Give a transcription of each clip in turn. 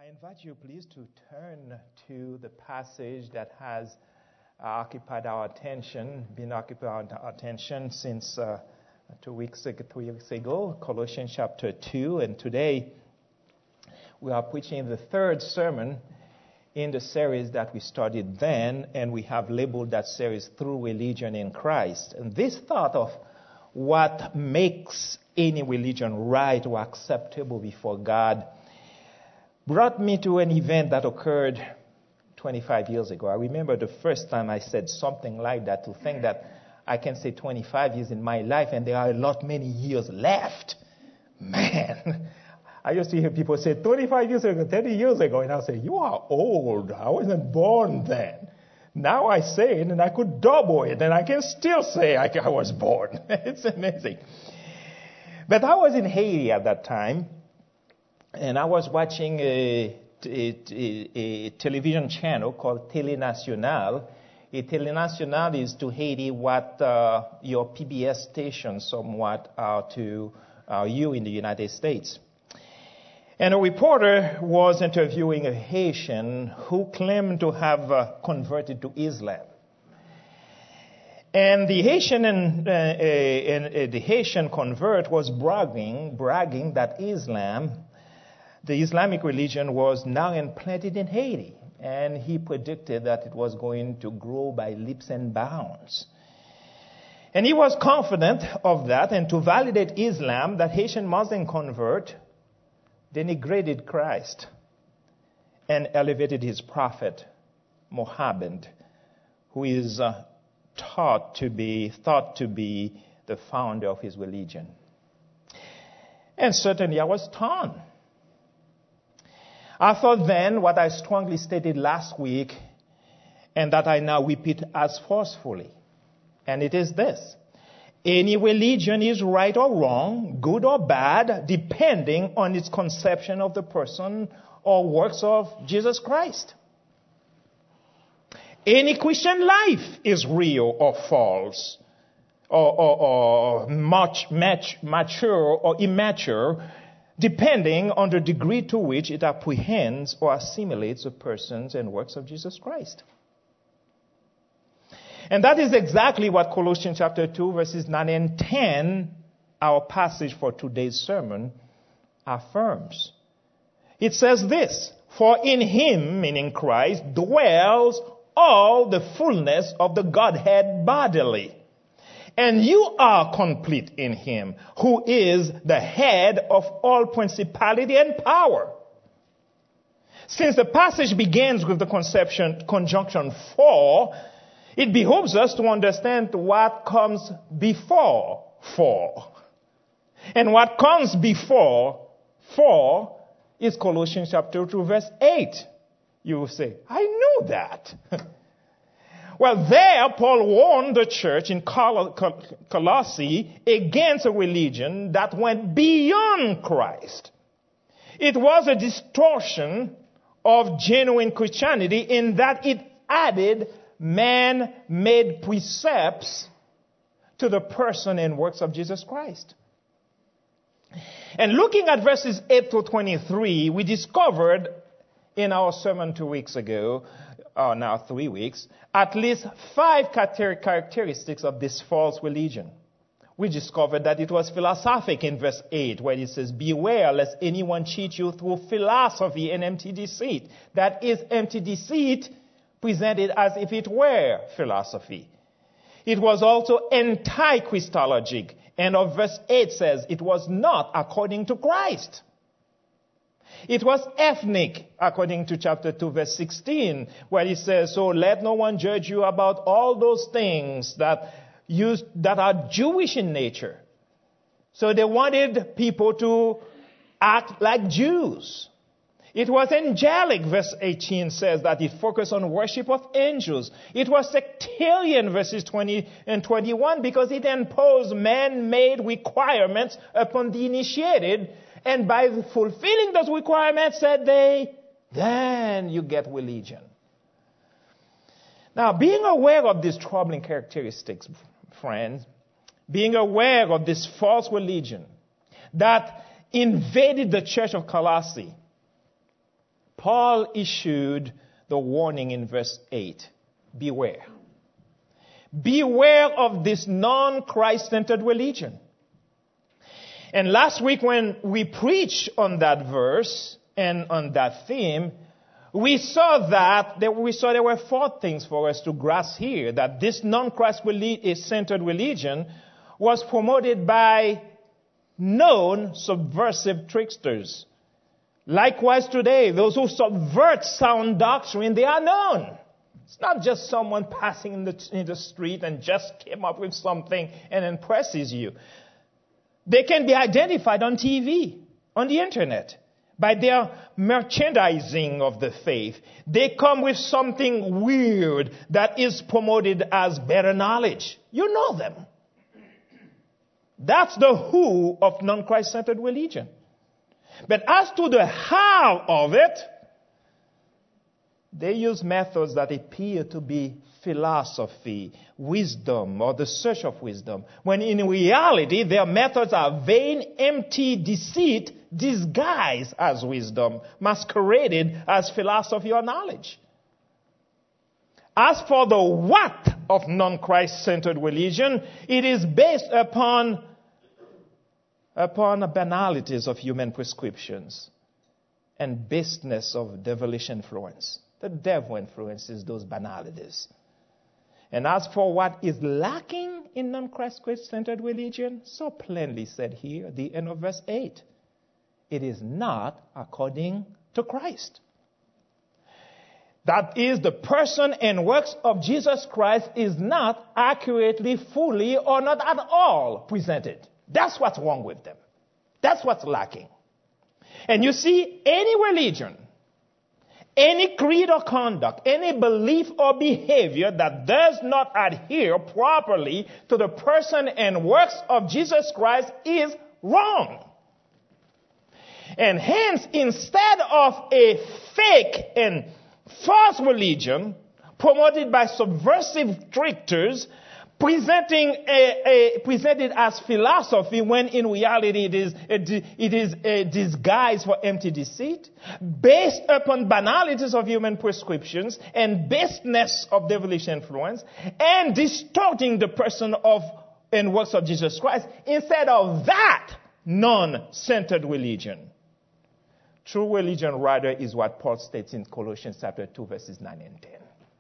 I invite you, please, to turn to the passage that has occupied our attention, been occupied our attention since 3 weeks ago, Colossians chapter 2. And today we are preaching the third sermon in the series that we started then, and we have labeled that series Through Religion in Christ. And this thought of what makes any religion right or acceptable before God brought me to an event that occurred 25 years ago. I remember the first time I said something like that, to think that I can say 25 years in my life and there are many years left. Man, I used to hear people say 25 years ago, 30 years ago, and I'll say, you are old. I wasn't born then. Now I say it and I could double it and I can still say I was born. It's amazing. But I was in Haiti at that time, and I was watching a television channel called Télé Nationale. A Télé Nationale is to Haiti what your PBS stations somewhat are to you in the United States. And a reporter was interviewing a Haitian who claimed to have converted to Islam. And the Haitian convert was bragging that Islam, the Islamic religion, was now implanted in Haiti. And he predicted that it was going to grow by leaps and bounds. And he was confident of that. And to validate Islam, that Haitian Muslim convert denigrated Christ and elevated his prophet, Muhammad, who is thought to be the founder of his religion. And certainly I was torn. I thought then what I strongly stated last week, and that I now repeat as forcefully, and it is this: any religion is right or wrong, good or bad, depending on its conception of the person or works of Jesus Christ. Any Christian life is real or false, or mature or immature, depending on the degree to which it apprehends or assimilates the persons and works of Jesus Christ. And that is exactly what Colossians chapter 2, verses 9 and 10, our passage for today's sermon, affirms. It says this: for in him, meaning Christ, dwells all the fullness of the Godhead bodily. And you are complete in him, who is the head of all principality and power. Since the passage begins with the conjunction for, it behooves us to understand what comes before for. And what comes before for is Colossians chapter 2, verse 8. You will say, I knew that. Well, there, Paul warned the church in Colossae against a religion that went beyond Christ. It was a distortion of genuine Christianity in that it added man-made precepts to the person and works of Jesus Christ. And looking at verses 8 to 23, we discovered in our sermon 2 weeks ago, or now 3 weeks, at least 5 characteristics of this false religion. We discovered that it was philosophic in verse 8, where it says, beware lest anyone cheat you through philosophy and empty deceit. That is empty deceit presented as if it were philosophy. It was also anti-Christologic, and of verse 8 says it was not according to Christ. It was ethnic, according to chapter 2, verse 16, where it says, so let no one judge you about all those things that are Jewish in nature. So they wanted people to act like Jews. It was angelic, verse 18 says that it focused on worship of angels. It was sectarian, verses 20 and 21, because it imposed man-made requirements upon the initiated. And by fulfilling those requirements, said they, then you get religion. Now, being aware of these troubling characteristics, friends, being aware of this false religion that invaded the church of Colossae, Paul issued the warning in verse 8. Beware. Beware of this non-Christ-centered religion. And last week when we preached on that verse and on that theme, we saw there were 4 things for us to grasp here. That this non-Christ-centered religion was promoted by known subversive tricksters. Likewise today, those who subvert sound doctrine, they are known. It's not just someone passing in the street and just came up with something and impresses you. They can be identified on TV, on the internet, by their merchandising of the faith. They come with something weird that is promoted as better knowledge. You know them. That's the who of non-Christ-centered religion. But as to the how of it, they use methods that appear to be philosophy, wisdom, or the search of wisdom, when in reality their methods are vain, empty deceit disguised as wisdom, masqueraded as philosophy or knowledge. As for the what of non-Christ-centered religion, it is based upon the banalities of human prescriptions and baseness of devilish influence. The devil influences those banalities. And as for what is lacking in non-Christ-centered religion, so plainly said here, the end of verse 8, it is not according to Christ. That is, the person and works of Jesus Christ is not accurately, fully, or not at all presented. That's what's wrong with them. That's what's lacking. And you see, any religion, any creed or conduct, any belief or behavior that does not adhere properly to the person and works of Jesus Christ is wrong. And hence, instead of a fake and false religion promoted by subversive tricksters, presented as philosophy when in reality it is a disguise for empty deceit, based upon banalities of human prescriptions and baseness of devilish influence, and distorting the person of and works of Jesus Christ, instead of that non-centered religion. True religion, rather, is what Paul states in Colossians chapter 2, verses 9 and 10.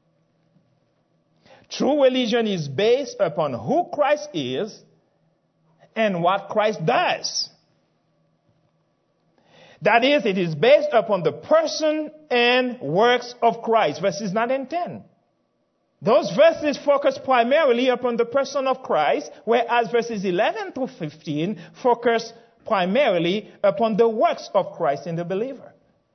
True religion is based upon who Christ is and what Christ does. That is, it is based upon the person and works of Christ, verses 9 and 10. Those verses focus primarily upon the person of Christ, whereas verses 11 through 15 focus primarily upon the works of Christ in the believer.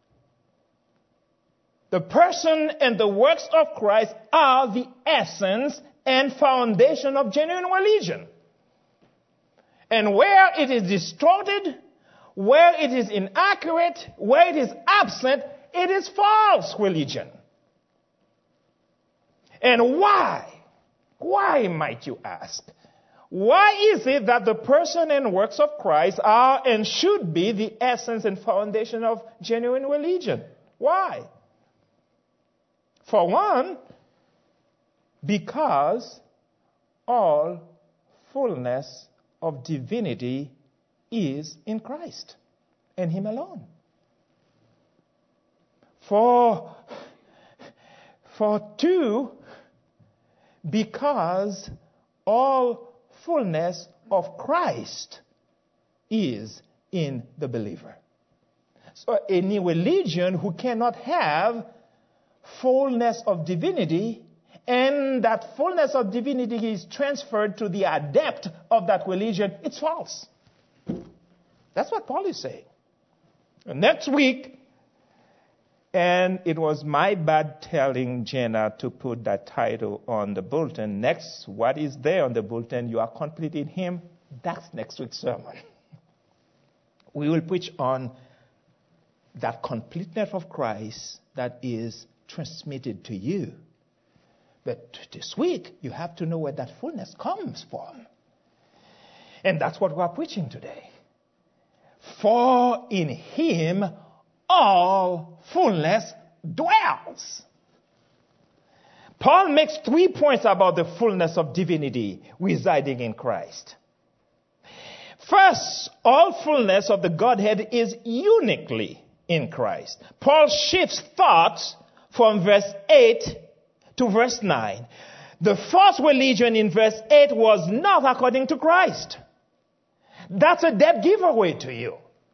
The person and the works of Christ are the essence and foundation of genuine religion. And where it is distorted, where it is inaccurate, where it is absent, it is false religion. And why? Why, might you ask? Why is it that the person and works of Christ are and should be the essence and foundation of genuine religion? Why? For one, because all fullness of divinity is in Christ and Him alone. For two, because all fullness of Christ is in the believer. So any religion who cannot have fullness of divinity, and that fullness of divinity is transferred to the adept of that religion, it's false. That's what Paul is saying. Next week, and it was my bad telling Jenna to put that title on the bulletin. Next, what is there on the bulletin? You are complete in Him. That's next week's sermon. We will preach on that completeness of Christ that is transmitted to you. But this week, you have to know where that fullness comes from. And that's what we're preaching today. For in Him all fullness dwells. Paul makes 3 points about the fullness of divinity residing in Christ. First, all fullness of the Godhead is uniquely in Christ. Paul shifts thoughts from verse 8 to verse 9. The false religion in verse 8 was not according to Christ. That's a dead giveaway to you.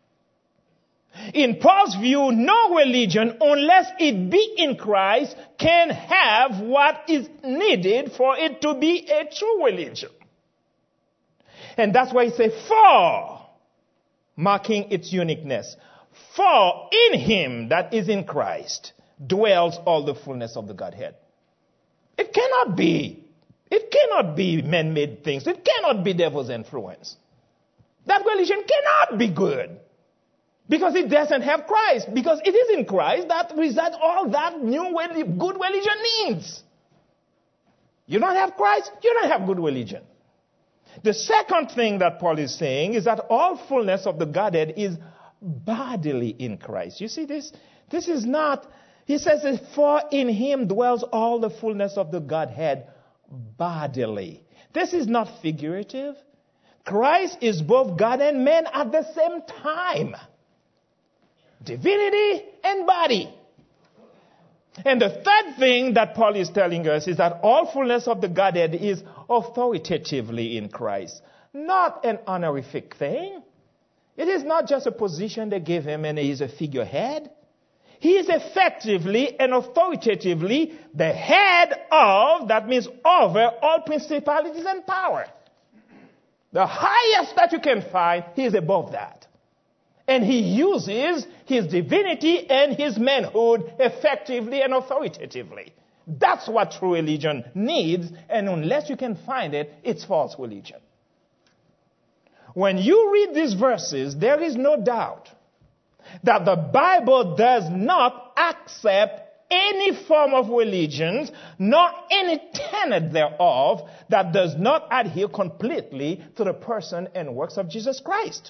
In Paul's view, no religion, unless it be in Christ, can have what is needed for it to be a true religion. And that's why he says, for, marking its uniqueness. For in him that is in Christ dwells all the fullness of the Godhead. It cannot be man-made things. It cannot be devil's influence. That religion cannot be good. Because it doesn't have Christ. Because it is in Christ that resides all that good religion needs. You don't have Christ, you don't have good religion. The second thing that Paul is saying is that all fullness of the Godhead is bodily in Christ. You see this? This is not, he says, for in him dwells all the fullness of the Godhead bodily. This is not figurative. Christ is both God and man at the same time. Divinity and body. And the third thing that Paul is telling us is that all fullness of the Godhead is authoritatively in Christ. Not an honorific thing. It is not just a position they give him and he's a figurehead. He is effectively and authoritatively the head of, that means over, all principalities and power. The highest that you can find, he is above that. And he uses his divinity and his manhood effectively and authoritatively. That's what true religion needs, and unless you can find it, it's false religion. When you read these verses, there is no doubt that the Bible does not accept any form of religions, nor any tenet thereof, that does not adhere completely to the person and works of Jesus Christ.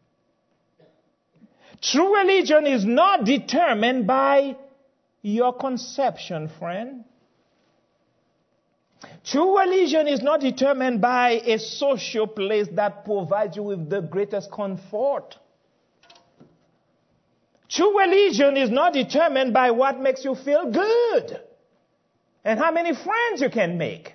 True religion is not determined by your conception, friend. True religion is not determined by a social place that provides you with the greatest comfort. True religion is not determined by what makes you feel good and how many friends you can make.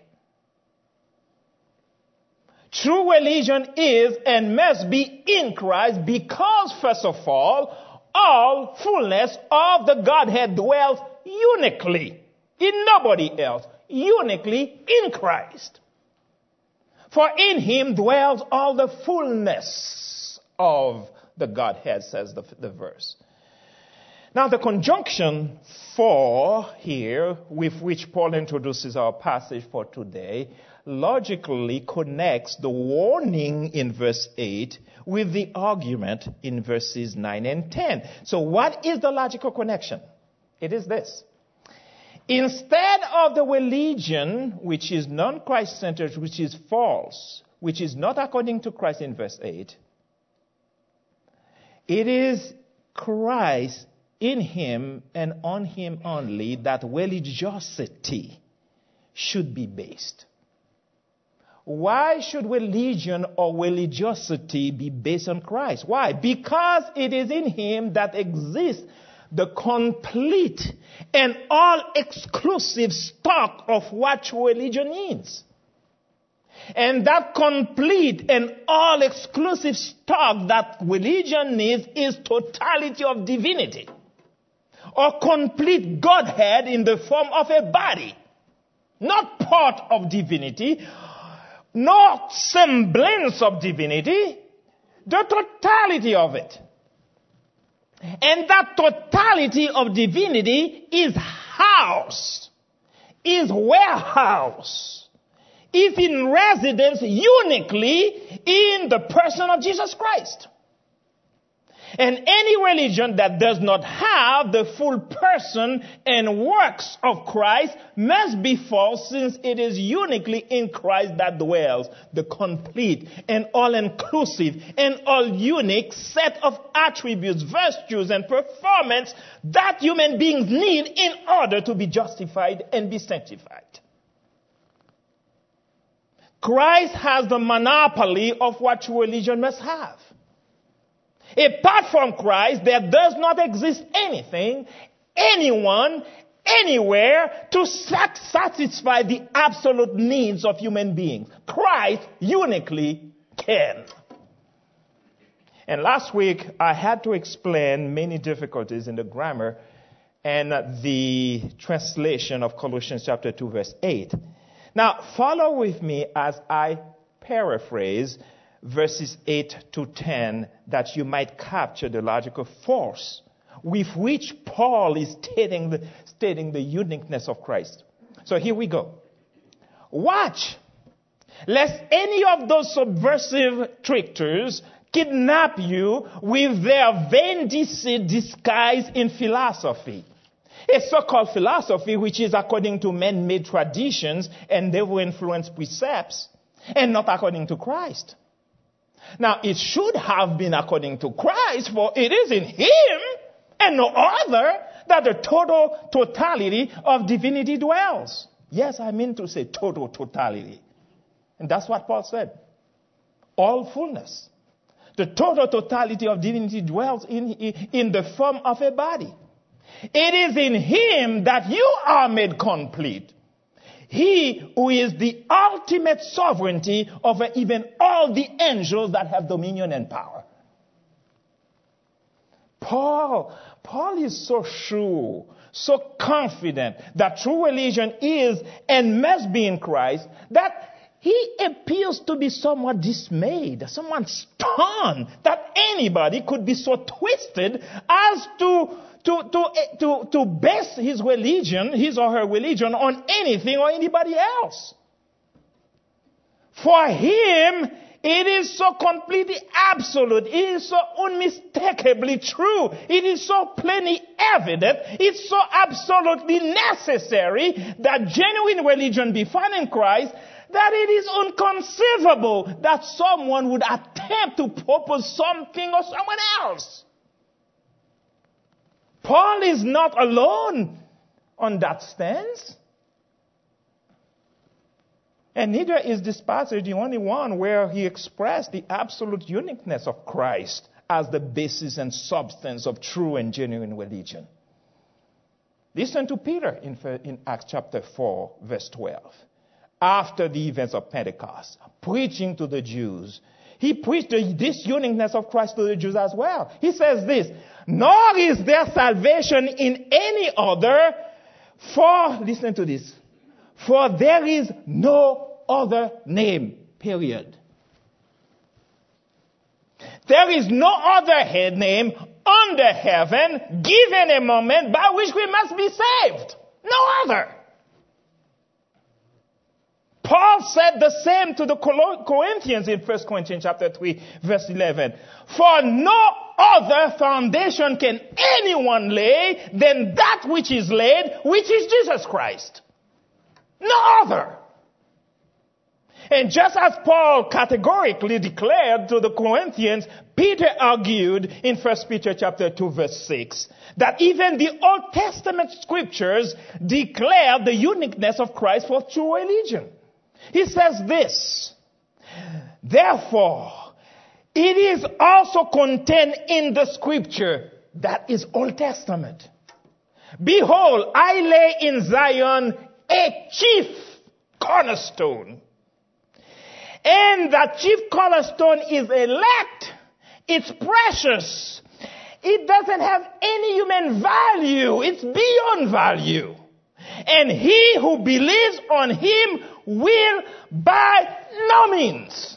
True religion is and must be in Christ because, first of all fullness of the Godhead dwells uniquely in nobody else, uniquely in Christ. For in him dwells all the fullness of the Godhead, says the verse. Now the conjunction for here, with which Paul introduces our passage for today, logically connects the warning in verse 8 with the argument in verses 9 and 10. So what is the logical connection? It is this. Instead of the religion which is non-Christ-centered, which is false, which is not according to Christ in verse 8, it is Christ in him and on him only that religiosity should be based. Why should religion or religiosity be based on Christ? Why? Because it is in him that exists the complete and all-exclusive stock of what true religion means. And that complete and all-exclusive stock that religion needs is totality of divinity, or complete Godhead in the form of a body, not part of divinity, not semblance of divinity, the totality of it. And that totality of divinity is housed, is warehoused, is in residence uniquely in the person of Jesus Christ. And any religion that does not have the full person and works of Christ must be false, since it is uniquely in Christ that dwells the complete and all-inclusive and all-unique set of attributes, virtues, and performance that human beings need in order to be justified and be sanctified. Christ has the monopoly of what true religion must have. Apart from Christ, there does not exist anything, anyone, anywhere to satisfy the absolute needs of human beings. Christ uniquely can. And last week, I had to explain many difficulties in the grammar and the translation of Colossians chapter 2, verse 8. Now, follow with me as I paraphrase verses 8 to 10, that you might capture the logical force with which Paul is stating the uniqueness of Christ. So here we go. Watch, lest any of those subversive tricksters kidnap you with their vain deceit disguised in philosophy. A so-called philosophy which is according to man-made traditions and devil-influenced precepts, and not according to Christ. Now, it should have been according to Christ, for it is in Him and no other that the totality of divinity dwells. Yes, I mean to say total totality. And that's what Paul said. All fullness. The total totality of divinity dwells in the form of a body. It is in Him that you are made complete. He who is the ultimate sovereignty over even all the angels that have dominion and power. Paul is so sure, so confident that true religion is and must be in Christ, that he appears to be somewhat dismayed, somewhat stunned that anybody could be so twisted as to base his religion, his or her religion, on anything or anybody else. For him, it is so completely absolute. It is so unmistakably true. It is so plainly evident. It's so absolutely necessary that genuine religion be found in Christ, that it is inconceivable that someone would attempt to propose something or someone else. Paul is not alone on that stance. And neither is this passage the only one where he expressed the absolute uniqueness of Christ as the basis and substance of true and genuine religion. Listen to Peter in Acts chapter 4, verse 12. After the events of Pentecost, preaching to the Jews, he preached this uniqueness of Christ to the Jews as well. He says this, nor is there salvation in any other, for, listen to this, for there is no other name, period. There is no other name under heaven given a moment by which we must be saved. No other. Paul said the same to the Corinthians in 1 Corinthians chapter 3, verse 11. For no other foundation can anyone lay than that which is laid, which is Jesus Christ. No other. And just as Paul categorically declared to the Corinthians, Peter argued in 1 Peter chapter 2, verse 6, that even the Old Testament scriptures declare the uniqueness of Christ for true religion. He says this, therefore, it is also contained in the scripture that is Old Testament. Behold, I lay in Zion a chief cornerstone. And that chief cornerstone is elect. It's precious. It doesn't have any human value. It's beyond value. And he who believes on him will by no means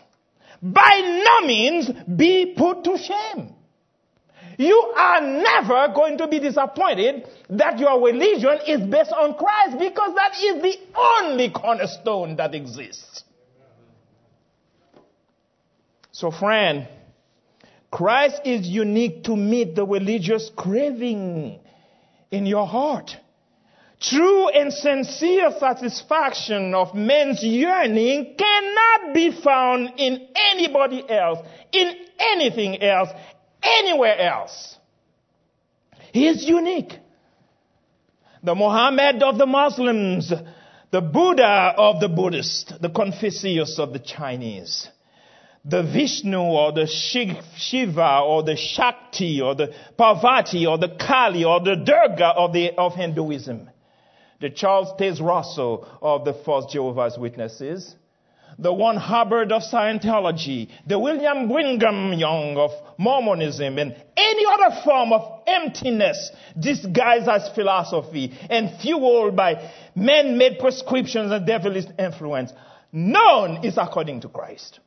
be put to shame. You are never going to be disappointed that your religion is based on Christ, because that is the only cornerstone that exists. So friend, Christ is unique to meet the religious craving in your heart. True and sincere satisfaction of men's yearning cannot be found in anybody else, in anything else, anywhere else. He is unique. The Muhammad of the Muslims, the Buddha of the Buddhists, the Confucius of the Chinese, the Vishnu or the Shiva or the Shakti or the Parvati or the Kali or the Durga of Hinduism, the Charles Taze Russell of the False Jehovah's Witnesses, the One Hubbard of Scientology, the William Brigham Young of Mormonism, and any other form of emptiness disguised as philosophy and fueled by man-made prescriptions and devilish influence. None is according to Christ.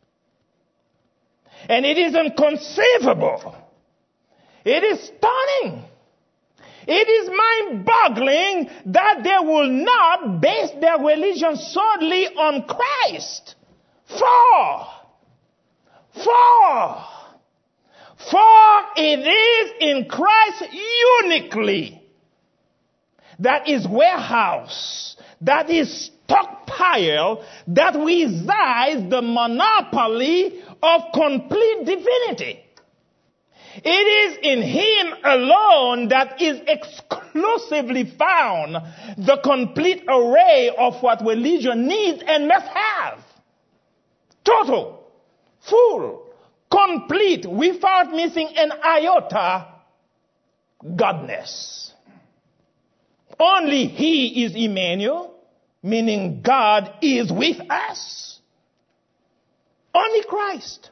And it is inconceivable. It is stunning. It is mind-boggling that they will not base their religion solely on Christ. For it is in Christ uniquely that is warehouse, that is stockpile, that resides the monopoly of complete divinity. It is in Him alone that is exclusively found the complete array of what religion needs and must have. Total, full, complete, without missing an iota, godness. Only He is Emmanuel, meaning God is with us. Only Christ.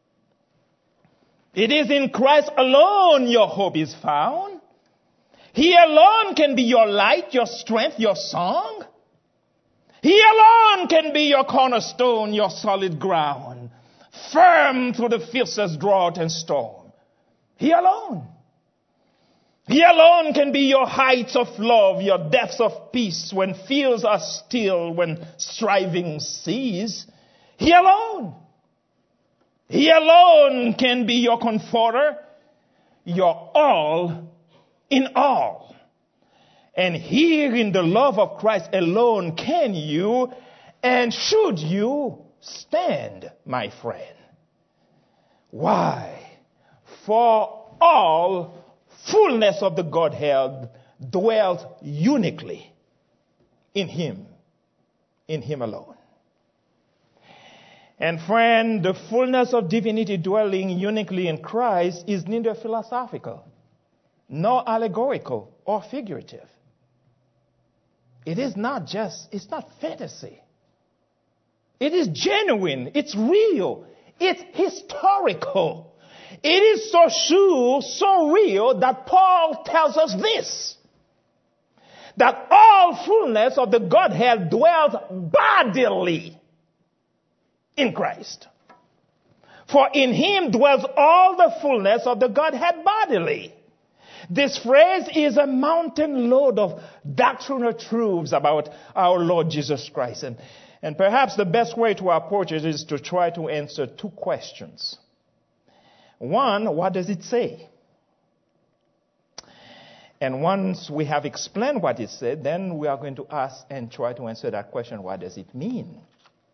It is in Christ alone your hope is found. He alone can be your light, your strength, your song. He alone can be your cornerstone, your solid ground, firm through the fiercest drought and storm. He alone. He alone can be your heights of love, your depths of peace when fears are still, when striving cease. He alone. He alone can be your comforter, your all in all. And here in the love of Christ alone can you and should you stand, my friend. Why? For all fullness of the Godhead dwells uniquely in Him alone. And friend, the fullness of divinity dwelling uniquely in Christ is neither philosophical, nor allegorical or figurative. It's not fantasy. It is genuine. It's real. It's historical. It is so true, so real that Paul tells us this, that all fullness of the Godhead dwells bodily in Christ. For in Him dwells all the fullness of the Godhead bodily. This phrase is a mountain load of doctrinal truths about our Lord Jesus Christ. And perhaps the best way to approach it is to try to answer two questions. One, what does it say? And once we have explained what it said, then we are going to ask and try to answer that question, what does it mean?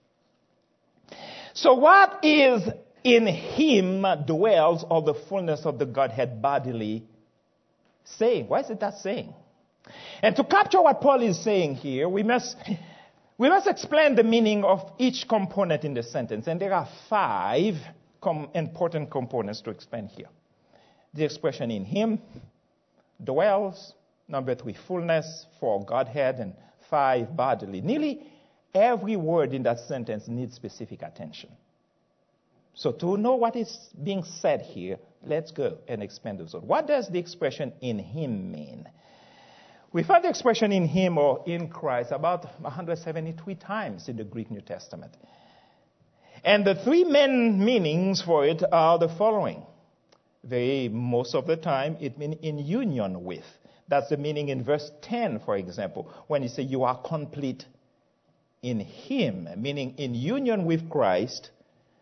So what is in Him dwells all the fullness of the Godhead bodily saying? Why is it that saying? And to capture what Paul is saying here, we must explain the meaning of each component in the sentence. And there are 5 important components to explain here. The expression in Him dwells, number 3, fullness, 4, Godhead, and 5, bodily. Nearly every word in that sentence needs specific attention. So to know what is being said here, let's go and expand those words. What does the expression in Him mean? We find the expression in Him or in Christ about 173 times in the Greek New Testament. And the 3 main meanings for it are the following. Most of the time, it means in union with. That's the meaning in verse 10, for example, when he says you are complete in Him, meaning in union with Christ,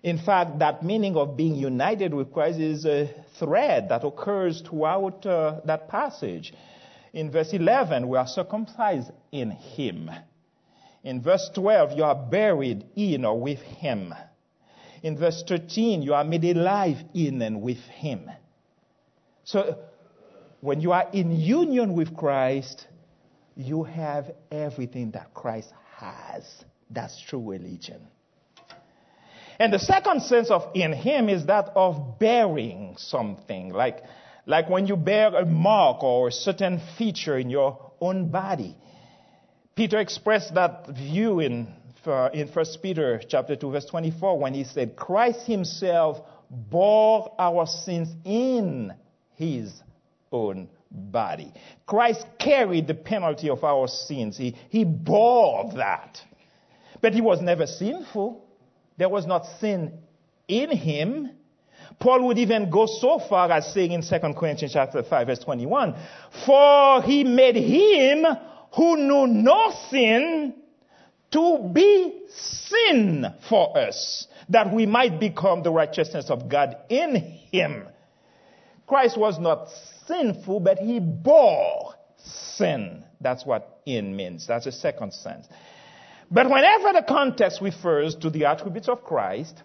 In fact, that meaning of being united with Christ is a thread that occurs throughout that passage. In verse 11, we are circumcised in him. In verse 12, you are buried in or with him. In verse 13, you are made alive in and with him. So, when you are in union with Christ, you have everything that Christ has. That's true religion. And the second sense of in him is that of bearing something, like when you bear a mark or a certain feature in your own body. Peter expressed that view in 1 Peter chapter 2, verse 24, when he said, Christ himself bore our sins in his own body. Christ carried the penalty of our sins. He bore that. But he was never sinful. There was not sin in him. Paul would even go so far as saying in 2 Corinthians chapter 5, verse 21, for he made him who knew no sin to be sin for us, that we might become the righteousness of God in him. Christ was not sinful, but he bore sin. That's what in means. That's the second sense. But whenever the context refers to the attributes of Christ,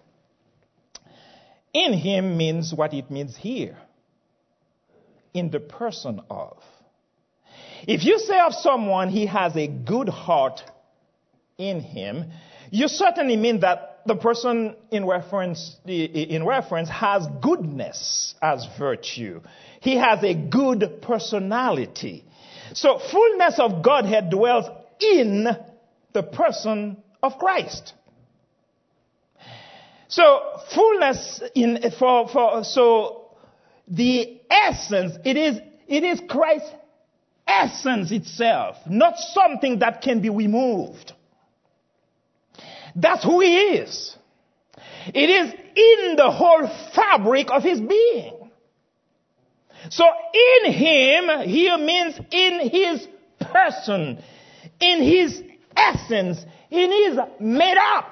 in him means what it means here. In the person of. If you say of someone he has a good heart in him, you certainly mean that the person in reference has goodness as virtue. He has a good personality. So fullness of Godhead dwells in the person of Christ. So fullness so the essence, it is Christ's essence itself, not something that can be removed. That's who he is. It is in the whole fabric of his being. So in him, here means in his person, in his essence, in his made up.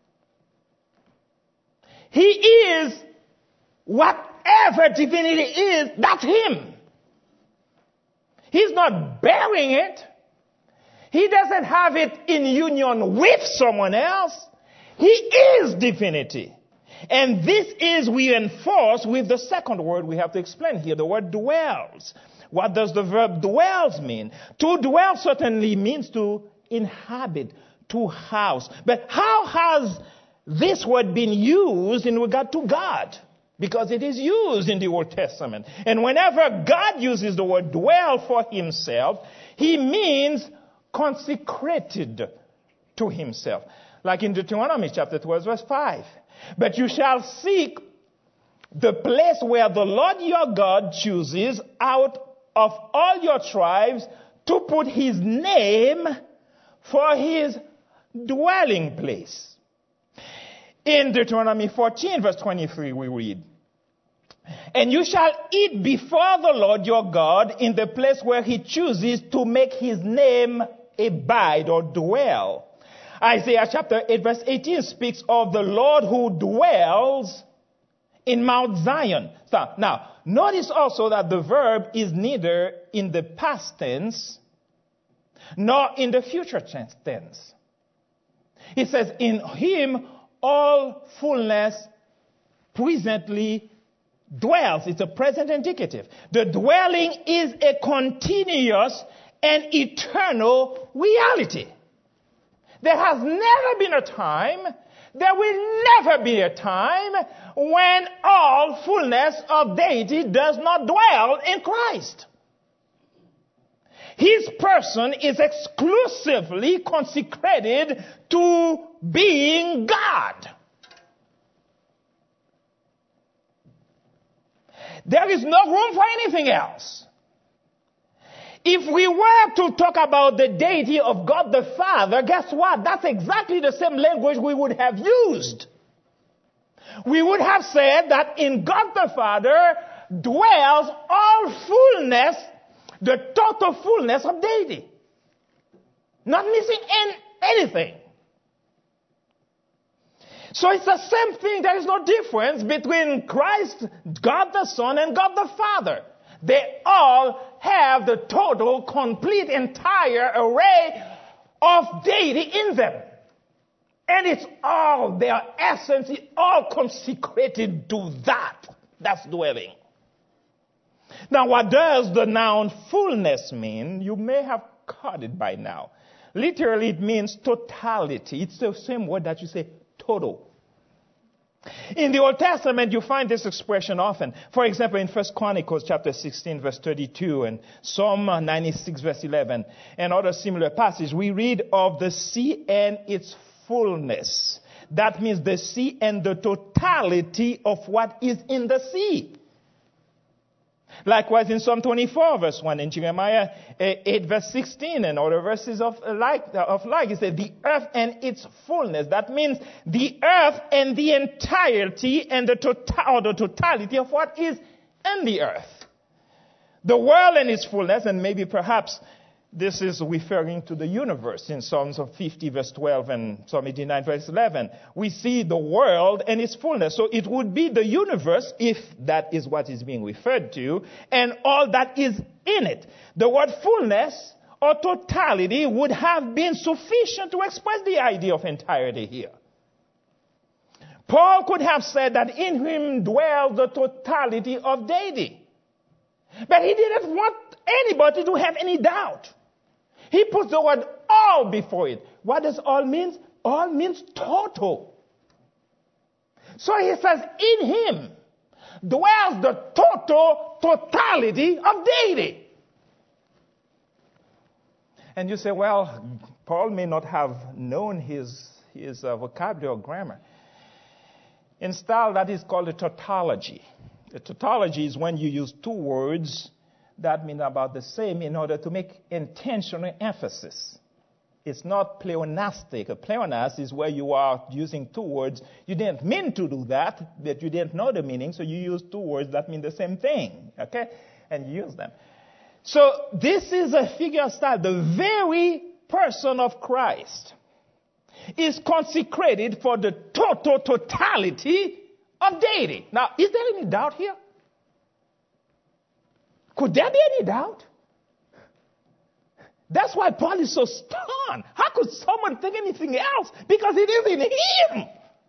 He is whatever divinity is, that's him. He's not bearing it. He doesn't have it in union with someone else. He is divinity. And this is reinforced with the second word we have to explain here, the word dwells. What does the verb dwells mean? To dwell certainly means to inhabit, to house. But how has this word been used in regard to God? Because it is used in the Old Testament. And whenever God uses the word dwell for himself, he means consecrated to himself. Like in Deuteronomy chapter 12, verse 5. But you shall seek the place where the Lord your God chooses out of all your tribes to put his name for his dwelling place. In Deuteronomy 14, verse 23, we read, and you shall eat before the Lord your God in the place where he chooses to make his name abide or dwell. Isaiah chapter 8 verse 18 speaks of the Lord who dwells in Mount Zion. So, now, notice also that the verb is neither in the past tense nor in the future tense. It says, in him all fullness presently dwells. It's a present indicative. The dwelling is a continuous and eternal reality. There has never been a time, there will never be a time when all fullness of deity does not dwell in Christ. His person is exclusively consecrated to being God. There is no room for anything else. If we were to talk about the deity of God the Father, guess what? That's exactly the same language we would have used. We would have said that in God the Father dwells all fullness, the total fullness of deity. Not missing anything. So it's the same thing. There is no difference between Christ, God the Son, and God the Father. They all have the total, complete, entire array of deity in them. And it's all their essence, it's all consecrated to that. That's dwelling. Now, what does the noun fullness mean? You may have caught it by now. Literally, it means totality. It's the same word that you say, total. In the Old Testament, you find this expression often. For example, in 1 Chronicles chapter 16, verse 32, and Psalm 96, verse 11, and other similar passages, we read of the sea and its fullness. That means the sea and the totality of what is in the sea. Likewise in Psalm 24 verse 1, in Jeremiah 8 verse 16, and other verses of like, it says the earth and its fullness. That means the earth and the entirety and the totality of what is in the earth. The world and its fullness, and maybe perhaps this is referring to the universe in Psalms 50 verse 12 and Psalm 89 verse 11. We see the world and its fullness. So it would be the universe, if that is what is being referred to, and all that is in it. The word fullness or totality would have been sufficient to express the idea of entirety here. Paul could have said that in him dwells the totality of deity. But he didn't want anybody to have any doubt. He puts the word all before it. What does all mean? All means total. So he says, in him dwells the totality of deity. And you say, well, Paul may not have known his vocabulary or grammar. In style, that is called a tautology. A tautology is when you use two words that mean about the same in order to make intentional emphasis. It's not pleonastic. A pleonasm is where you are using two words. You didn't mean to do that, but you didn't know the meaning, so you use two words that mean the same thing, okay? And you use them. So this is a figure of style. The very person of Christ is consecrated for the totality of deity. Now, is there any doubt here? Could there be any doubt? That's why Paul is so stunned. How could someone think anything else? Because it is in him.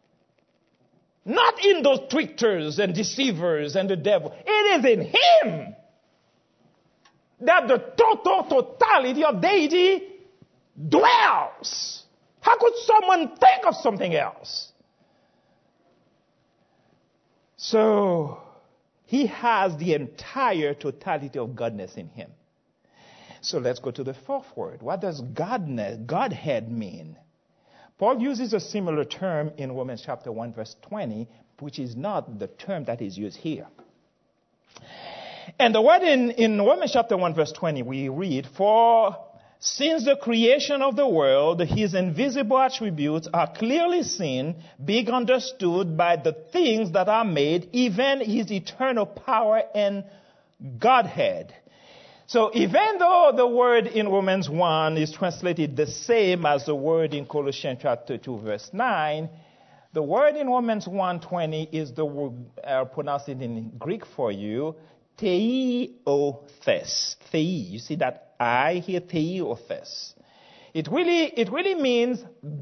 Not in those tricksters and deceivers and the devil. It is in him that the totality of deity dwells. How could someone think of something else? So, he has the entire totality of Godness in him. So let's go to the fourth word. What does Godhead mean? Paul uses a similar term in Romans chapter 1 verse 20, which is not the term that is used here. And the word in Romans chapter 1 verse 20, we read, for since the creation of the world, his invisible attributes are clearly seen, being understood by the things that are made, even his eternal power and Godhead. So even though the word in Romans 1 is translated the same as the word in Colossians chapter 2 verse 9, the word in Romans 1:20 is the word, pronounced in Greek for you, theothes. You see that I here, theothes. It really means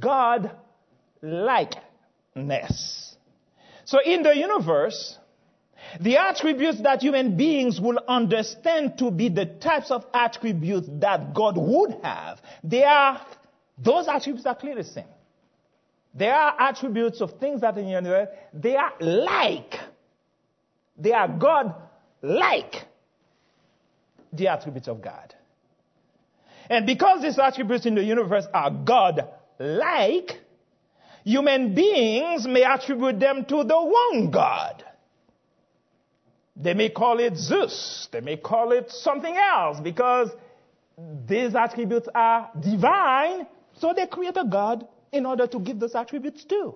God-likeness. So in the universe, the attributes that human beings will understand to be the types of attributes that God would have, those attributes are clearly seen. There are attributes of things that in the universe, they are God-like the attributes of God. And because these attributes in the universe are God-like, human beings may attribute them to the one God. They may call it Zeus. They may call it something else because these attributes are divine, so they create a God in order to give those attributes to.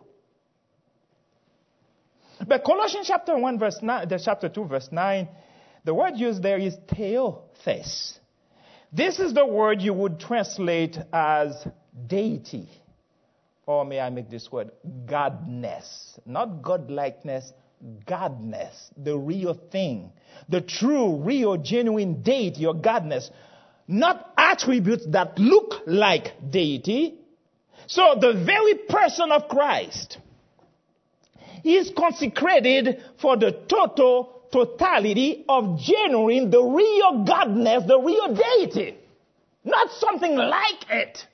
But Colossians chapter 1 verse 9, chapter 2 verse 9, the word used there is theothes. This is the word you would translate as deity or may I make this word, godness. Not godlikeness, godness, the real thing. The true, real, genuine deity or godness. Not attributes that look like deity. So the very person of Christ is consecrated for the totality of genuine, the real godness, the real deity. Not something like it.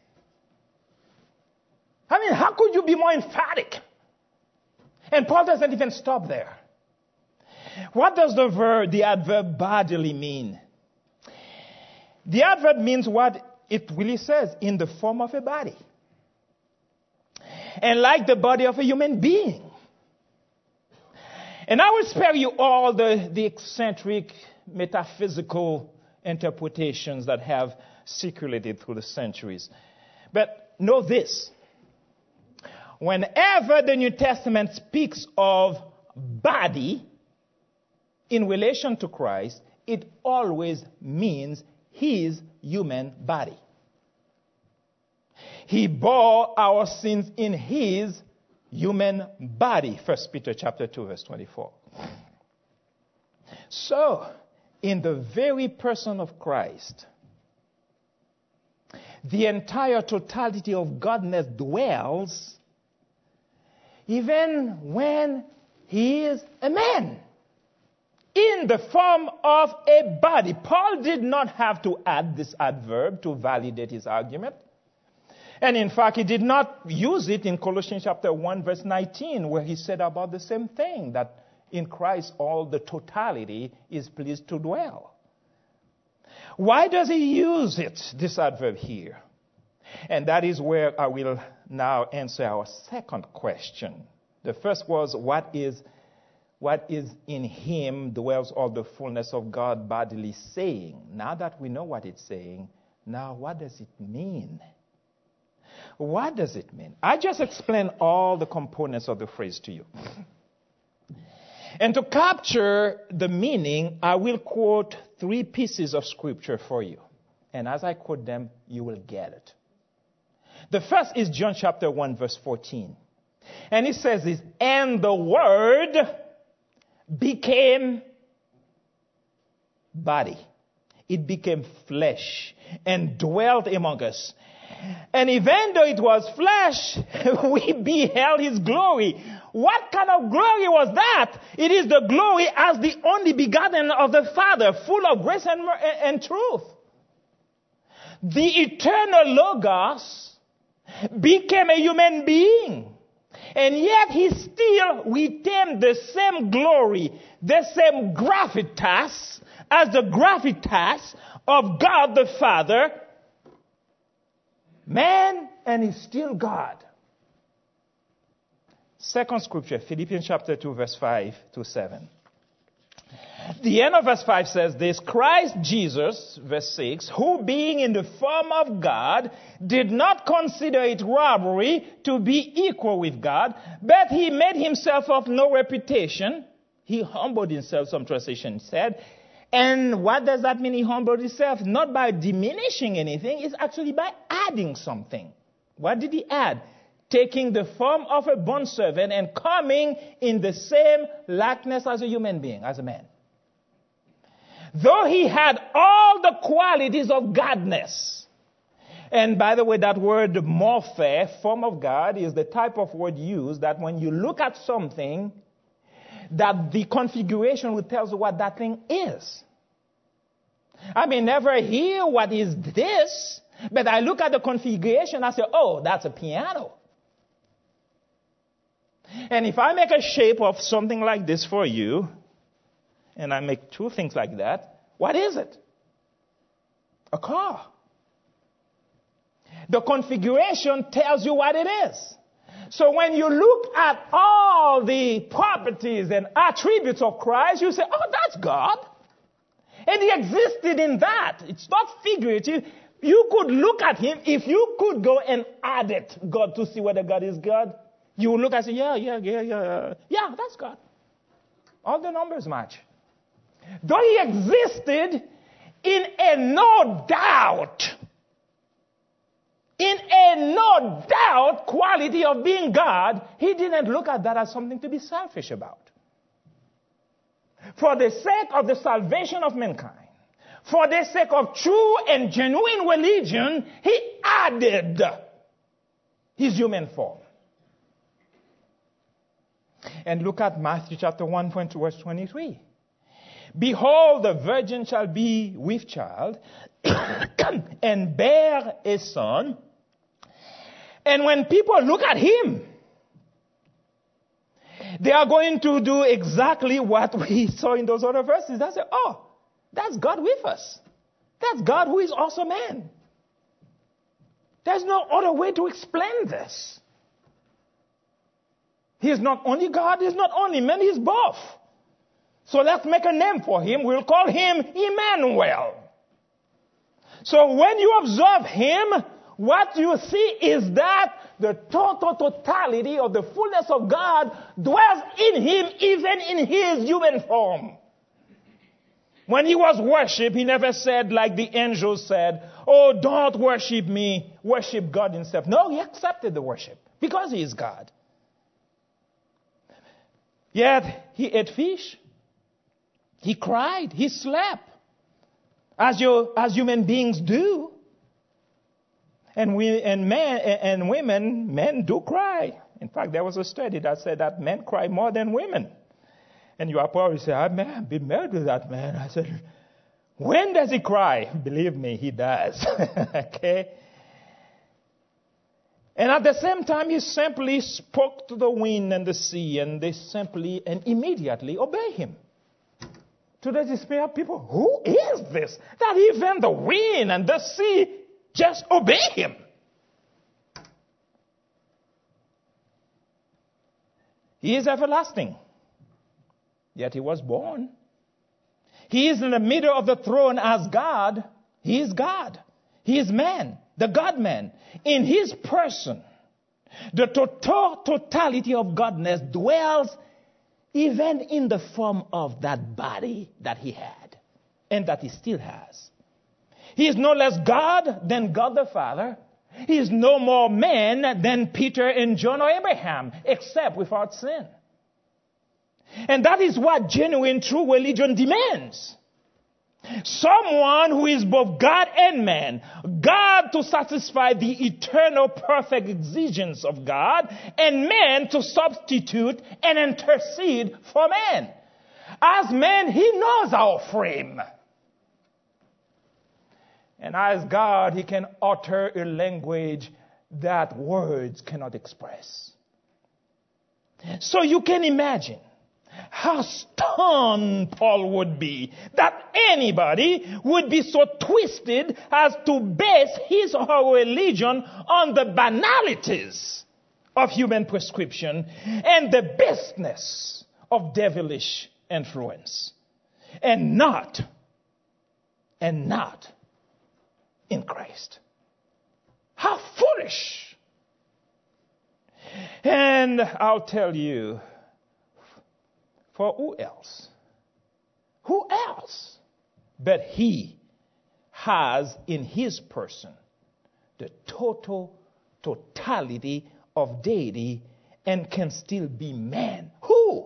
I mean, how could you be more emphatic? And Paul doesn't even stop there. What does the adverb bodily mean? The adverb means what it really says, in the form of a body. And like the body of a human being. And I will spare you all the eccentric metaphysical interpretations that have circulated through the centuries. But know this. Whenever the New Testament speaks of body in relation to Christ, it always means his human body. He bore our sins in his human body. 1 Peter chapter 2, verse 24. So, in the very person of Christ, the entire totality of godness dwells even when he is a man, in the form of a body. Paul did not have to add this adverb to validate his argument. And in fact, he did not use it in Colossians chapter 1, verse 19, where he said about the same thing, that in Christ all the totality is pleased to dwell. Why does he use it, this adverb here? And that is where I will now answer our second question. The first was, what is in him dwells all the fullness of God bodily saying? Now that we know what it's saying, now what does it mean? What does it mean? I just explained all the components of the phrase to you. And to capture the meaning, I will quote 3 pieces of scripture for you. And as I quote them, you will get it. The first is John chapter 1, verse 14. And it says this, and the Word became body. It became flesh and dwelt among us. And even though it was flesh, we beheld his glory. What kind of glory was that? It is the glory as the only begotten of the Father, full of grace and truth. The eternal Logos became a human being. And yet he still retained the same glory, the same gravitas as the gravitas of God the Father. Man, and he's still God. Second scripture, Philippians chapter 2, verse 5 to 7. The end of verse 5 says this, Christ Jesus, verse 6, who being in the form of God, did not consider it robbery to be equal with God, but he made himself of no reputation. He humbled himself, some translations said. And what does that mean, he humbled himself? Not by diminishing anything, it's actually by adding something. What did he add? Taking the form of a bondservant and coming in the same likeness as a human being, as a man. Though he had all the qualities of godness. And by the way, that word morphe, form of God, is the type of word used that when you look at something, that the configuration will tell you what that thing is. I may never hear what is this, but I look at the configuration, I say, oh, that's a piano. And if I make a shape of something like this for you, and I make 2 things like that, what is it? A car. The configuration tells you what it is. So when you look at all the properties and attributes of Christ, you say, oh, that's God. And he existed in that. It's not figurative. You could look at him. If you could go and add it, God, to see whether God is God, you would look and say, yeah, that's God. All the numbers match. Though he existed in a no doubt without quality of being God, he didn't look at that as something to be selfish about. For the sake of the salvation of mankind, for the sake of true and genuine religion, he added his human form. And look at Matthew chapter 1, verse 23. Behold, the virgin shall be with child and bear a son. And when people look at him, they are going to do exactly what we saw in those other verses. They say, oh, that's God with us. That's God who is also man. There's no other way to explain this. He is not only God, he's not only man, he's both. So let's make a name for him. We'll call him Emmanuel. So when you observe him, what you see is that the totality of the fullness of God dwells in him, even in his human form. When he was worshipped, he never said like the angels said, oh, don't worship me, worship God himself. No, he accepted the worship because he is God. Yet he ate fish. He cried. He slept. As human beings do. And men do cry. In fact, there was a study that said that men cry more than women. And you are probably saying, I may have been married with that man. I said, when does he cry? Believe me, he does. Okay? And at the same time, he simply spoke to the wind and the sea, and they simply and immediately obey him. To the despair of people, who is this? That even the wind and the sea just obey him. He is everlasting. Yet he was born. He is in the middle of the throne as God. He is God. He is man, the God-man. In his person, the totality of Godness dwells even in the form of that body that he had and that he still has. He is no less God than God the Father. He is no more man than Peter and John or Abraham, except without sin. And that is what genuine true religion demands. Someone who is both God and man. God to satisfy the eternal perfect exigence of God, and man to substitute and intercede for man. As man, he knows our frame. And as God, he can utter a language that words cannot express. So you can imagine how stunned Paul would be that anybody would be so twisted as to base his or her religion on the banalities of human prescription and the baseness of devilish influence, and not in Christ. How foolish! And I'll tell you, for who else? Who else but he has in his person the totality of deity and can still be man? Who?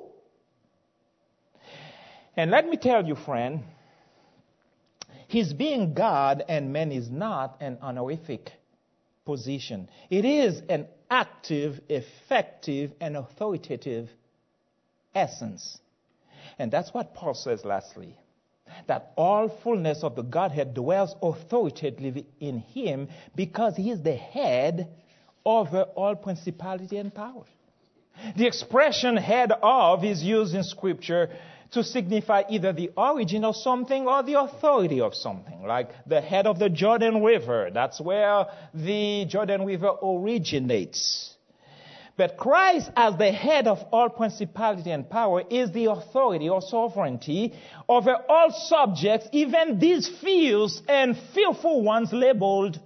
And let me tell you, friend, his being God and man is not an honorific position. It is an active, effective, and authoritative essence. And that's what Paul says lastly, that all fullness of the Godhead dwells authoritatively in him because he is the head over all principality and power. The expression head of is used in Scripture to signify either the origin of something or the authority of something, like the head of the Jordan River. That's where the Jordan River originates. But Christ, as the head of all principality and power, is the authority or sovereignty over all subjects, even these fierce and fearful ones labeled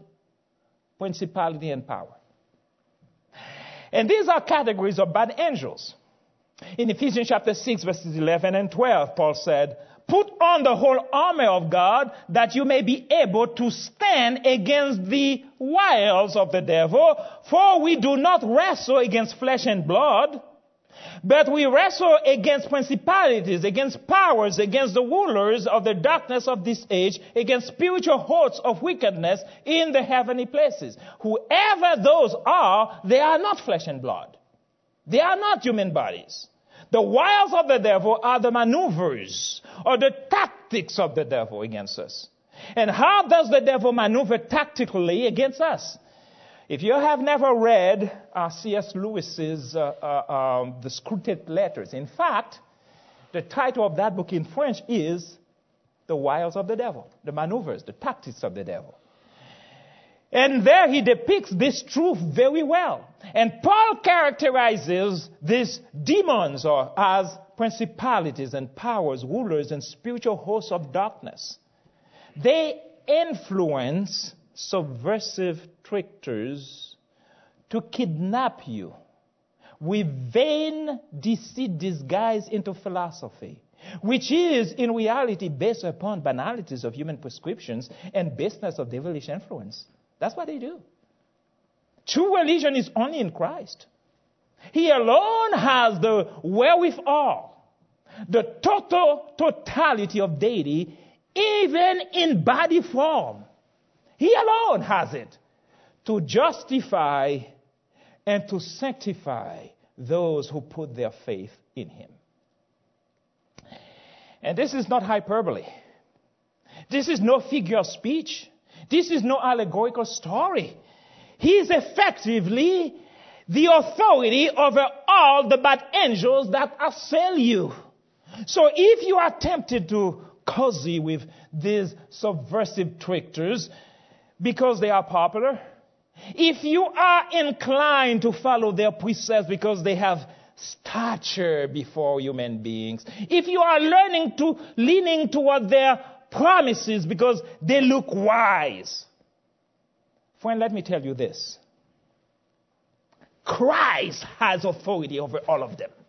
principality and power. And these are categories of bad angels. In Ephesians chapter 6, verses 11 and 12, Paul said, "Put on the whole armor of God that you may be able to stand against the wiles of the devil. For we do not wrestle against flesh and blood, but we wrestle against principalities, against powers, against the rulers of the darkness of this age, against spiritual hosts of wickedness in the heavenly places." Whoever those are, they are not flesh and blood. They are not human bodies. The wiles of the devil are the maneuvers or the tactics of the devil against us. And how does the devil maneuver tactically against us? If you have never read C.S. Lewis's The Screwtape Letters, in fact, the title of that book in French is The Wiles of the Devil, the maneuvers, the tactics of the devil. And there he depicts this truth very well. And Paul characterizes these demons as principalities and powers, rulers and spiritual hosts of darkness. They influence subversive tricksters to kidnap you with vain deceit disguised into philosophy, which is in reality based upon banalities of human prescriptions and baseness of devilish influence. That's what they do. True religion is only in Christ. He alone has the wherewithal, the totality of deity, even in body form. He alone has it to justify and to sanctify those who put their faith in him. And this is not hyperbole. This is no figure of speech. This is no allegorical story. He is effectively the authority over all the bad angels that assail you. So if you are tempted to cozy with these subversive tricksters because they are popular, if you are inclined to follow their precepts because they have stature before human beings, if you are leaning toward their promises because they look wise, friend, let me tell you this. Christ has authority over all of them.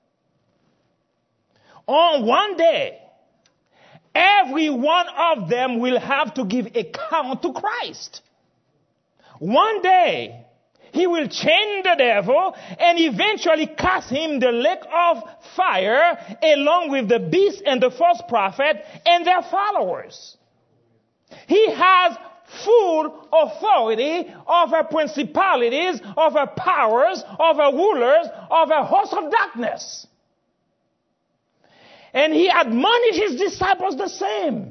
On one day, every one of them will have to give account to Christ. One day, he will chain the devil and eventually cast him in the lake of fire along with the beast and the false prophet and their followers. He has full authority over principalities, over powers, over rulers, over hosts of darkness. And he admonished his disciples the same.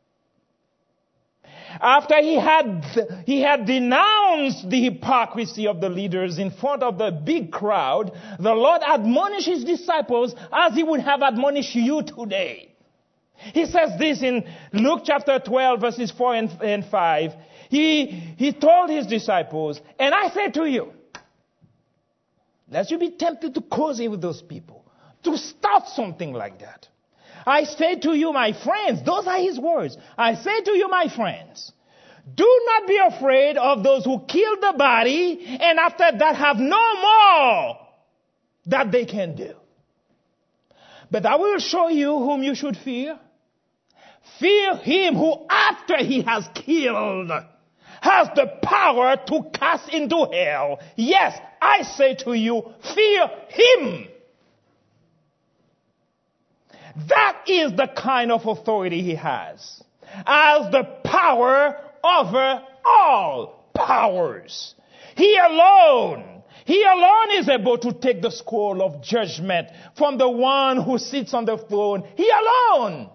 After he had denounced the hypocrisy of the leaders in front of the big crowd, the Lord admonished his disciples as he would have admonished you today. He says this in Luke chapter 12, verses 4 and 5. He told his disciples, "And I say to you, lest you be tempted to cozy with those people, to start something like that. I say to you, my friends," those are his words. "I say to you, my friends, do not be afraid of those who kill the body and after that have no more that they can do. But I will show you whom you should fear. Fear him who after he has killed has the power to cast into hell. Yes, I say to you, fear him." That is the kind of authority he has, as the power over all powers. He alone is able to take the scroll of judgment from the one who sits on the throne. He alone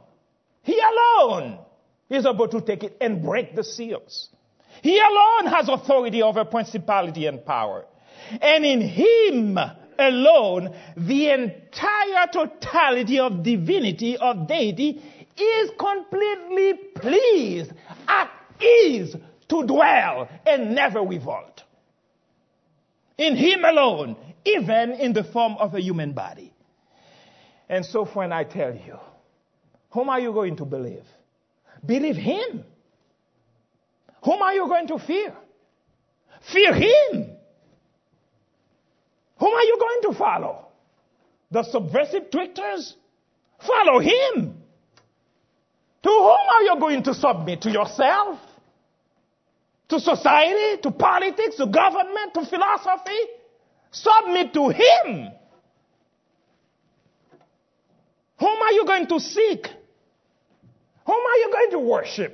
is able to take it and break the seals. He alone has authority over principality and power. And in him alone, the entire totality of divinity, of deity, is completely pleased, at ease to dwell and never revolt. In him alone, even in the form of a human body. And so when I tell you, whom are you going to believe? Believe him. Whom are you going to fear? Fear him. Whom are you going to follow? the subversive tricksters? Follow him. To whom are you going to submit? To yourself? To society? To politics? To government? To philosophy? Submit to him. Whom are you going to seek? Whom are you going to worship?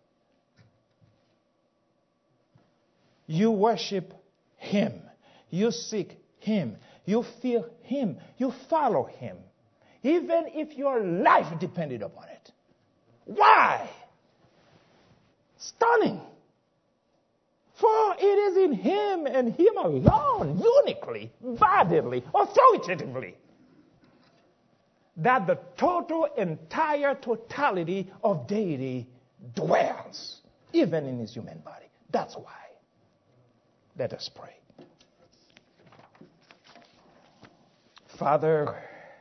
You worship him. You seek him. You fear him. You follow him. Even if your life depended upon it. Why? Stunning. For it is in him and him alone, uniquely, validly, authoritatively, that the entire totality of deity dwells, even in his human body. That's why. Let us pray. Father,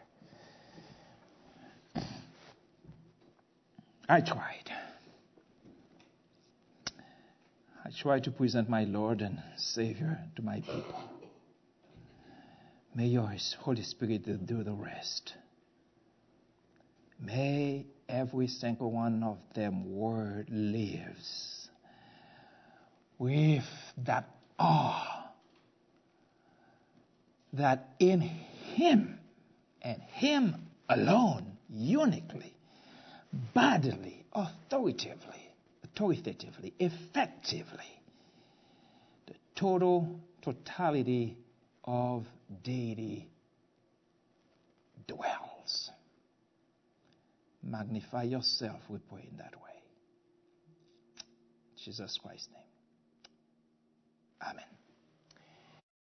I tried to present my Lord and Savior to my people. May your Holy Spirit do the rest. May every single one of them word lives with that awe that in him and him alone, uniquely, bodily, authoritatively, effectively, the totality of deity dwells. Magnify yourself, we pray in that way. In Jesus Christ's name.